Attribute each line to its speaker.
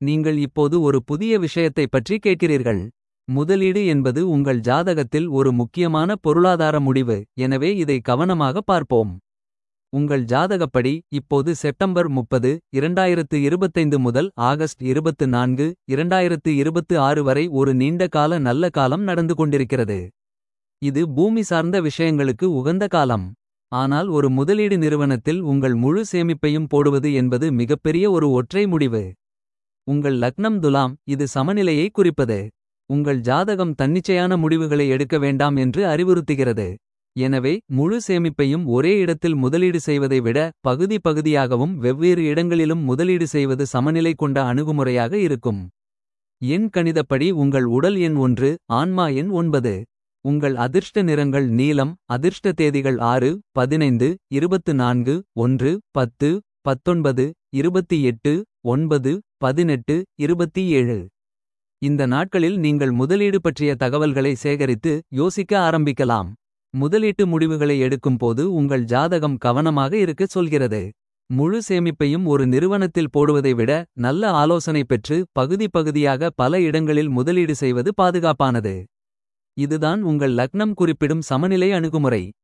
Speaker 1: நீங்கள் இப்போது ஒரு புதிய விஷயத்தைப் பற்றி கேட்கிறீர்கள். முதலீடு என்பது உங்கள் ஜாதகத்தில் ஒரு முக்கியமான பொருளாதார முடிவு. எனவே இதை கவனமாக பார்ப்போம். உங்கள் ஜாதகப்படி இப்போது செப்டம்பர் 30, 2025 முதல் ஆகஸ்ட் 24, 2026 வரை ஒரு நீண்ட கால நல்ல காலம் நடந்து கொண்டிருக்கிறது. இது பூமி சார்ந்த விஷயங்களுக்கு உகந்த காலம். ஆனால் ஒரு முதலீடு நிறுவனத்தில் உங்கள் முழு சேமிப்பையும் போடுவது என்பது மிகப்பெரிய ஒரு ஒற்றை முடிவு. உங்கள் லக்னம் துலாம், இது சமநிலையை குறிப்பது. உங்கள் ஜாதகம் தன்னிச்சையான முடிவுகளை எடுக்க வேண்டாம் என்று அறிவுறுத்துகிறது. எனவே முழு சேமிப்பையும் ஒரே இடத்தில் முதலீடு செய்வதை விட பகுதி பகுதியாகவும் வெவ்வேறு இடங்களிலும் முதலீடு செய்வது சமநிலை கொண்ட அணுகுமுறையாக இருக்கும். எண் கணிதப்படி உங்கள் உடல் எண் 1, ஆன்மா எண் 9. உங்கள் அதிர்ஷ்ட நிறங்கள் நீலம். அதிர்ஷ்ட தேதிகள் 6, 15, 24, 1, 10, 19, 28, 9, 18, 27. இந்த நாட்களில் நீங்கள் முதலீடு பற்றிய தகவல்களை சேகரித்து யோசிக்க ஆரம்பிக்கலாம். முதலீட்டு முடிவுகளை எடுக்கும்போது உங்கள் ஜாதகம் கவனமாக இருக்கச் சொல்கிறது. முழு சேமிப்பையும் ஒரு நிறுவனத்தில் போடுவதை விட நல்ல ஆலோசனை பெற்று பகுதி பகுதியாக பல இடங்களில் முதலீடு செய்வது பாதுகாப்பானது. இதுதான் உங்கள் லக்னம் குறிப்பிடும் சமநிலை அணுகுமுறை.